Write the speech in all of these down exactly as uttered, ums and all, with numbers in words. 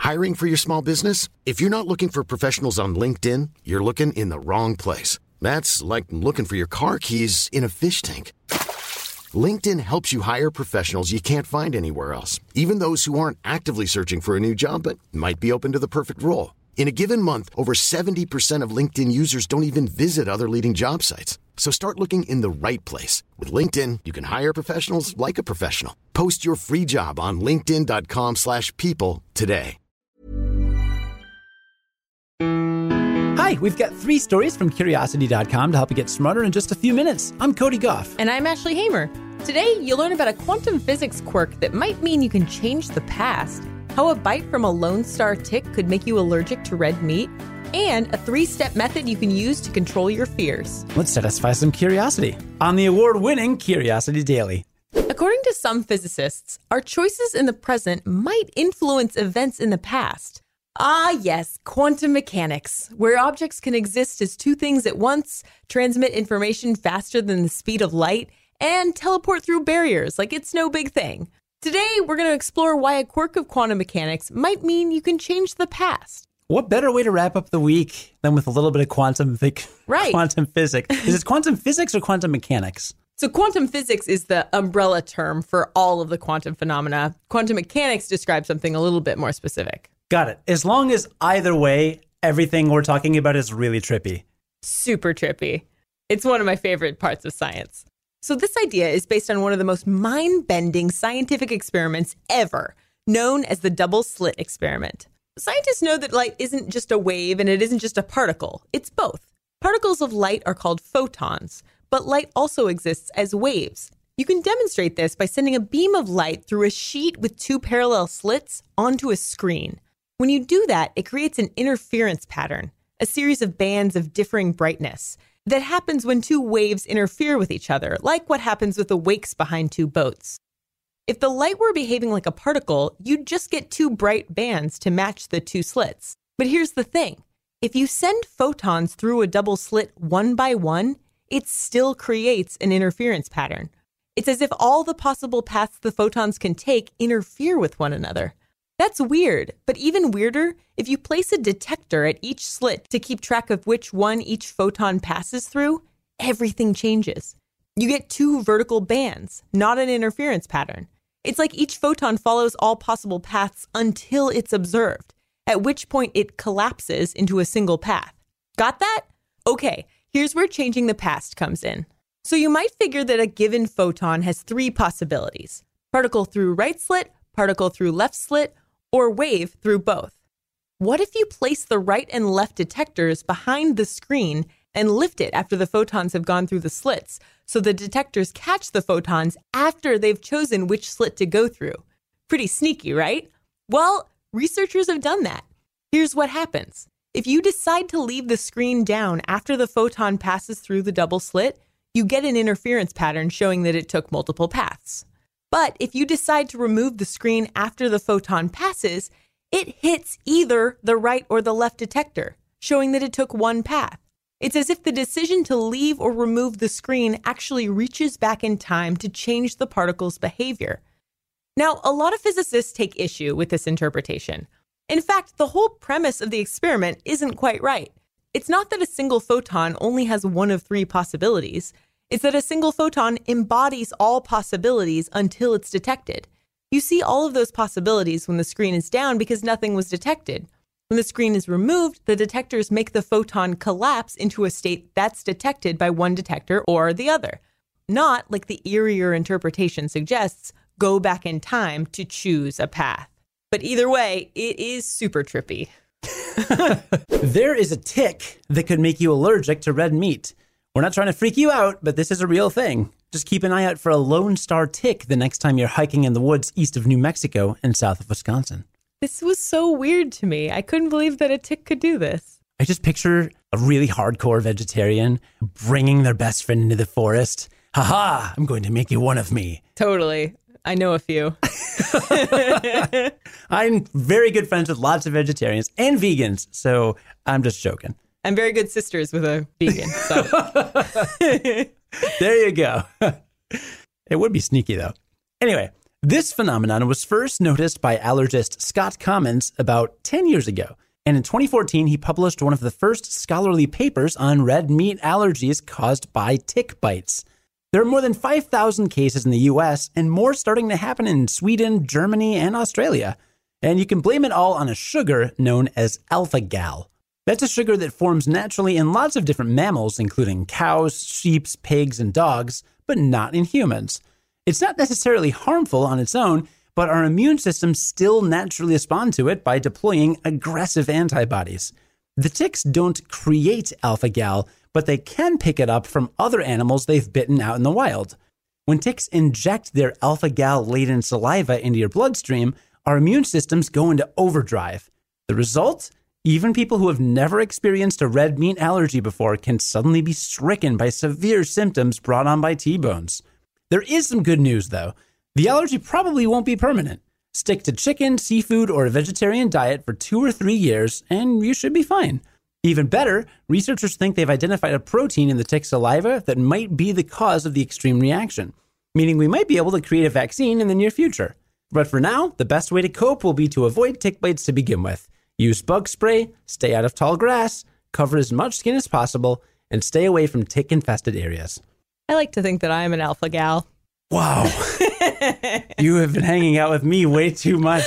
Hiring for your small business? If you're not looking for professionals on LinkedIn, you're looking in the wrong place. That's like looking for your car keys in a fish tank. LinkedIn helps you hire professionals you can't find anywhere else, even those who aren't actively searching for a new job but might be open to the perfect role. In a given month, over seventy percent of LinkedIn users don't even visit other leading job sites. So start looking in the right place. With LinkedIn, you can hire professionals like a professional. Post your free job on linkedin.com slash people today. Hi, we've got three stories from Curiosity dot com to help you get smarter in just a few minutes. I'm Cody Goff. And I'm Ashley Hamer. Today, you'll learn about a quantum physics quirk that might mean you can change the past, how a bite from a Lone Star tick could make you allergic to red meat, and a three-step method you can use to control your fears. Let's satisfy some curiosity on the award-winning Curiosity Daily. According to some physicists, our choices in the present might influence events in the past. Ah, yes, quantum mechanics, where objects can exist as two things at once, transmit information faster than the speed of light, and teleport through barriers like it's no big thing. Today, we're going to explore why a quirk of quantum mechanics might mean you can change the past. What better way to wrap up the week than with a little bit of quantum th- right. quantum physics? Is it quantum physics or quantum mechanics? So quantum physics is the umbrella term for all of the quantum phenomena. Quantum mechanics describes something a little bit more specific. Got it. As long as either way, everything we're talking about is really trippy. Super trippy. It's one of my favorite parts of science. So this idea is based on one of the most mind-bending scientific experiments ever, known as the double slit experiment. Scientists know that light isn't just a wave and it isn't just a particle. It's both. Particles of light are called photons, but light also exists as waves. You can demonstrate this by sending a beam of light through a sheet with two parallel slits onto a screen. When you do that, it creates an interference pattern, a series of bands of differing brightness that happens when two waves interfere with each other, like what happens with the wakes behind two boats. If the light were behaving like a particle, you'd just get two bright bands to match the two slits. But here's the thing. If you send photons through a double slit one by one, it still creates an interference pattern. It's as if all the possible paths the photons can take interfere with one another. That's weird, but even weirder, if you place a detector at each slit to keep track of which one each photon passes through, everything changes. You get two vertical bands, not an interference pattern. It's like each photon follows all possible paths until it's observed, at which point it collapses into a single path. Got that? Okay, here's where changing the past comes in. So you might figure that a given photon has three possibilities: particle through right slit, particle through left slit, or wave through both. What if you place the right and left detectors behind the screen and lift it after the photons have gone through the slits, so the detectors catch the photons after they've chosen which slit to go through? Pretty sneaky, right? Well, researchers have done that. Here's what happens. If you decide to leave the screen down after the photon passes through the double slit, you get an interference pattern showing that it took multiple paths. But if you decide to remove the screen after the photon passes, it hits either the right or the left detector, showing that it took one path. It's as if the decision to leave or remove the screen actually reaches back in time to change the particle's behavior. Now, a lot of physicists take issue with this interpretation. In fact, the whole premise of the experiment isn't quite right. It's not that a single photon only has one of three possibilities. It's that a single photon embodies all possibilities until it's detected. You see all of those possibilities when the screen is down because nothing was detected. When the screen is removed, the detectors make the photon collapse into a state that's detected by one detector or the other. Not, like the eerier interpretation suggests, go back in time to choose a path. But either way, it is super trippy. There is a tick that could make you allergic to red meat. We're not trying to freak you out, but this is a real thing. Just keep an eye out for a Lone Star tick the next time you're hiking in the woods east of New Mexico and south of Wisconsin. This was so weird to me. I couldn't believe that a tick could do this. I just picture a really hardcore vegetarian bringing their best friend into the forest. Ha ha, I'm going to make you one of me. Totally. I know a few. I'm very good friends with lots of vegetarians and vegans, so I'm just joking. I'm very good sisters with a vegan. So there you go. It would be sneaky, though. Anyway, This phenomenon was first noticed by allergist Scott Commons about ten years ago. And in twenty fourteen, he published one of the first scholarly papers on red meat allergies caused by tick bites. There are more than five thousand cases in the U S and more starting to happen in Sweden, Germany, and Australia. And you can blame it all on a sugar known as alpha-gal. That's a sugar that forms naturally in lots of different mammals, including cows, sheep, pigs, and dogs, but not in humans. It's not necessarily harmful on its own, but our immune systems still naturally respond to it by deploying aggressive antibodies. The ticks don't create alpha-gal, but they can pick it up from other animals they've bitten out in the wild. When ticks inject their alpha-gal-laden saliva into your bloodstream, our immune systems go into overdrive. The result? Even people who have never experienced a red meat allergy before can suddenly be stricken by severe symptoms brought on by T-bones. There is some good news, though. The allergy probably won't be permanent. Stick to chicken, seafood, or a vegetarian diet for two or three years, and you should be fine. Even better, researchers think they've identified a protein in the tick saliva that might be the cause of the extreme reaction, meaning we might be able to create a vaccine in the near future. But for now, the best way to cope will be to avoid tick bites to begin with. Use bug spray, stay out of tall grass, cover as much skin as possible, and stay away from tick-infested areas. I like to think that I'm an alpha gal. Wow. You have been hanging out with me way too much.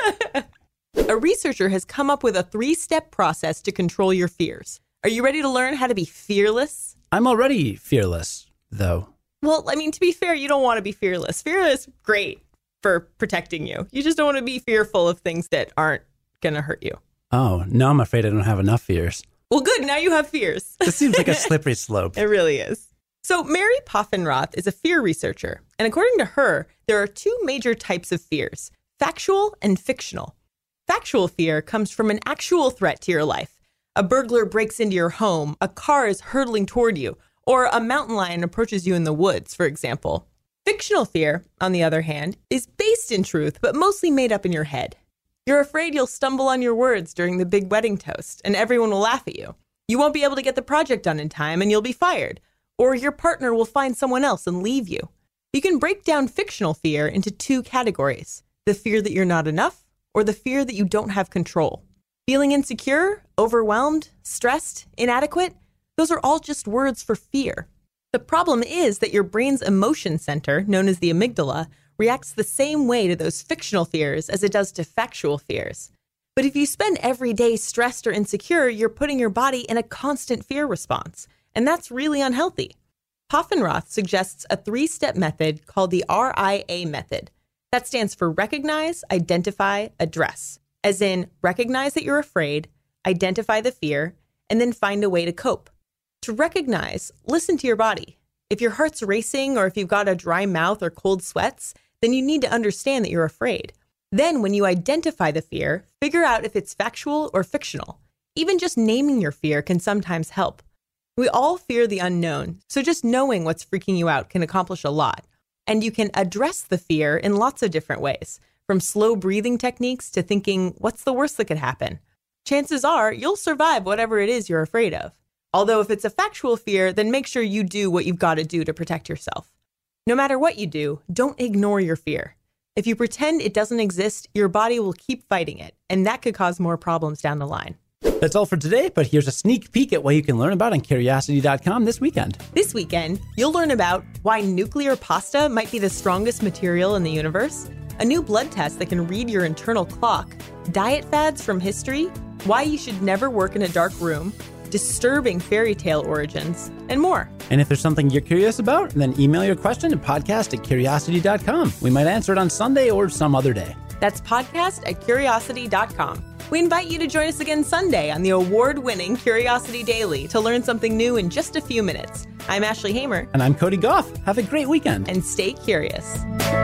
A researcher has come up with a three-step process to control your fears. Are you ready to learn how to be fearless? I'm already fearless, though. Well, I mean, to be fair, you don't want to be fearless. Fearless, great for protecting you. You just don't want to be fearful of things that aren't going to hurt you. Oh, no, I'm afraid I don't have enough fears. Well, good. Now you have fears. This seems like a slippery slope. It really is. So Mary Poffenroth is a fear researcher. And according to her, there are two major types of fears, factual and fictional. Factual fear comes from an actual threat to your life. A burglar breaks into your home, a car is hurtling toward you, or a mountain lion approaches you in the woods, for example. Fictional fear, on the other hand, is based in truth, but mostly made up in your head. You're afraid you'll stumble on your words during the big wedding toast, and everyone will laugh at you. You won't be able to get the project done in time, and you'll be fired. Or your partner will find someone else and leave you. You can break down fictional fear into two categories: the fear that you're not enough, or the fear that you don't have control. Feeling insecure, overwhelmed, stressed, inadequate, those are all just words for fear. The problem is that your brain's emotion center, known as the amygdala, reacts the same way to those fictional fears as it does to factual fears. But if you spend every day stressed or insecure, you're putting your body in a constant fear response, and that's really unhealthy. Poffenroth suggests a three-step method called the R I A method. That stands for recognize, identify, address. As in, recognize that you're afraid, identify the fear, and then find a way to cope. To recognize, listen to your body. If your heart's racing or if you've got a dry mouth or cold sweats, then you need to understand that you're afraid. Then when you identify the fear, figure out if it's factual or fictional. Even just naming your fear can sometimes help. We all fear the unknown, so just knowing what's freaking you out can accomplish a lot. And you can address the fear in lots of different ways, from slow breathing techniques to thinking, what's the worst that could happen? Chances are you'll survive whatever it is you're afraid of. Although if it's a factual fear, then make sure you do what you've got to do to protect yourself. No matter what you do, don't ignore your fear. If you pretend it doesn't exist, your body will keep fighting it, and that could cause more problems down the line. That's all for today, but here's a sneak peek at what you can learn about on Curiosity dot com this weekend. This weekend, you'll learn about why nuclear pasta might be the strongest material in the universe, a new blood test that can read your internal clock, diet fads from history, why you should never work in a dark room, disturbing fairy tale origins, and more. And if there's something you're curious about, then email your question to podcast at Curiosity dot com. We might answer it on Sunday or some other day. That's podcast at Curiosity dot com. We invite you to join us again Sunday on the award-winning Curiosity Daily to learn something new in just a few minutes. I'm Ashley Hamer. And I'm Cody Goff. Have a great weekend. And stay curious.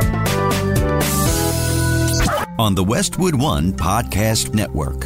On the Westwood One Podcast Network.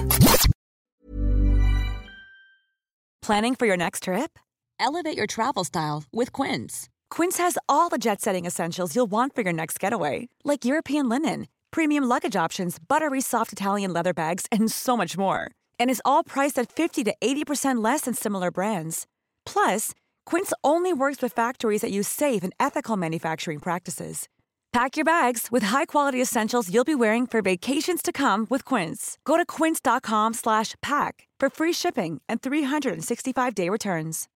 Planning for your next trip? Elevate your travel style with Quince. Quince has all the jet-setting essentials you'll want for your next getaway, like European linen, premium luggage options, buttery soft Italian leather bags, and so much more. And is all priced at fifty to eighty percent less than similar brands. Plus, Quince only works with factories that use safe and ethical manufacturing practices. Pack your bags with high-quality essentials you'll be wearing for vacations to come with Quince. Go to quince.com slash pack for free shipping and three sixty-five day returns.